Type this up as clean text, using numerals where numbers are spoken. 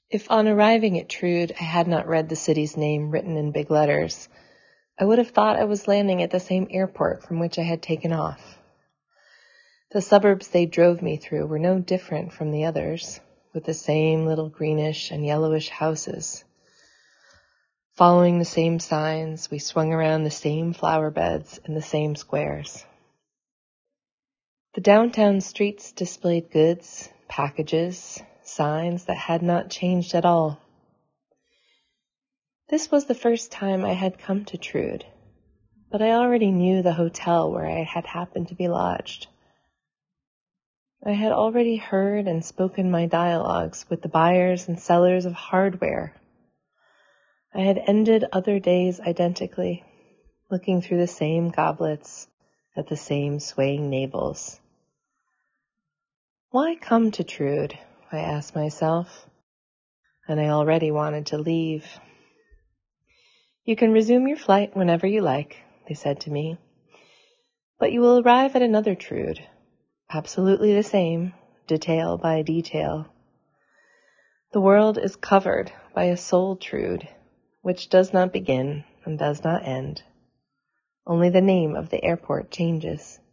If on arriving at Trude I had not read the city's name written in big letters, I would have thought I was landing at the same airport from which I had taken off. The suburbs they drove me through were no different from the others, with the same little greenish and yellowish houses. Following the same signs, we swung around the same flower beds in the same squares. The downtown streets displayed goods, packages, signs that had not changed at all. This was the first time I had come to Trude, but I already knew the hotel where I had happened to be lodged. I had already heard and spoken my dialogues with the buyers and sellers of hardware. I had ended other days identically, looking through the same goblets at the same swaying navels. Why come to Trude? I asked myself, and I already wanted to leave. You can resume your flight whenever you like, they said to me, but you will arrive at another Trude, absolutely the same, detail by detail. The world is covered by a sole Trude, which does not begin and does not end. Only the name of the airport changes.